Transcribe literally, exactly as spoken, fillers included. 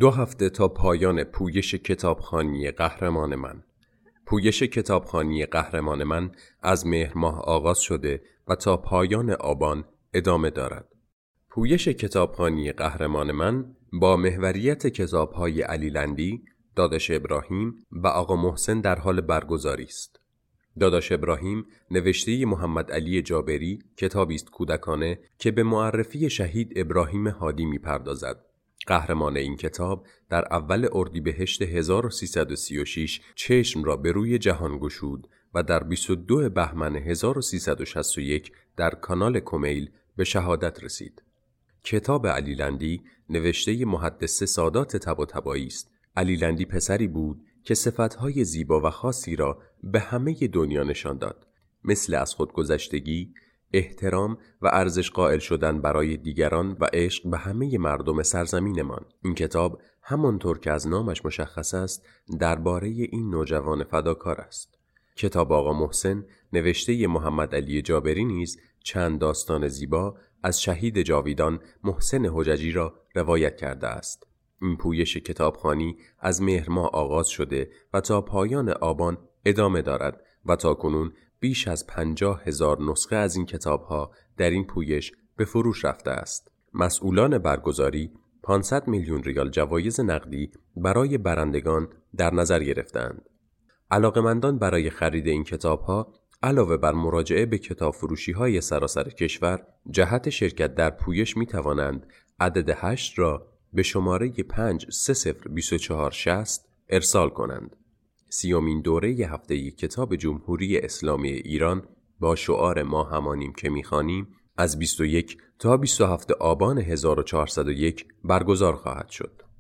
دو هفته تا پایان پویش کتابخوانی قهرمان من. پویش کتابخوانی قهرمان من از مهر ماه آغاز شده و تا پایان آبان ادامه دارد. پویش کتابخوانی قهرمان من با محوریت کتاب‌های علی لندی، داداش ابراهیم و آقا محسن در حال برگزاری است. داداش ابراهیم نوشته محمد علی جابری کتابی است کودکانه که به معرفی شهید ابراهیم هادی می‌پردازد. قهرمان این کتاب در اول اردیبهشت هزار و سیصد و سی و شش چشم را به روی جهان گشود و در بیست و دو بهمن هزار و سیصد و شصت و یک در کانال کمیل به شهادت رسید. کتاب علی لندی نوشته محدث سادات طباطبایی است. علی لندی پسری بود که صفتهای زیبا و خاصی را به همه دنیا نشان داد، مثل از خودگذشتگی، احترام و ارزش قائل شدن برای دیگران و عشق به همه مردم سرزمینمان. این کتاب همانطور که از نامش مشخص است درباره این نوجوان فداکار است. کتاب آقا محسن نوشته محمد علی جابری نیز چند داستان زیبا از شهید جاویدان محسن حججی را روایت کرده است. این پویش کتابخوانی از مهر ماه آغاز شده و تا پایان آبان ادامه دارد و تا کنون بیش از پنجاه هزار نسخه از این کتاب‌ها در این پویش به فروش رفته است. مسئولان برگزاری پانصد میلیون ریال جوایز نقدی برای برندگان در نظر گرفتند. علاقه‌مندان برای خرید این کتاب‌ها علاوه بر مراجعه به کتاب فروشی‌های سراسر کشور جهت شرکت در پویش می‌توانند عدد هشت را به شماره پنج سه صفر بیست و چهار شصت ارسال کنند. سیومین دوره هفته کتاب جمهوری اسلامی ایران با شعار ما همانیم که می‌خوانیم از بیست و یک تا بیست و هفت آبان هزار و چهارصد و یک برگزار خواهد شد.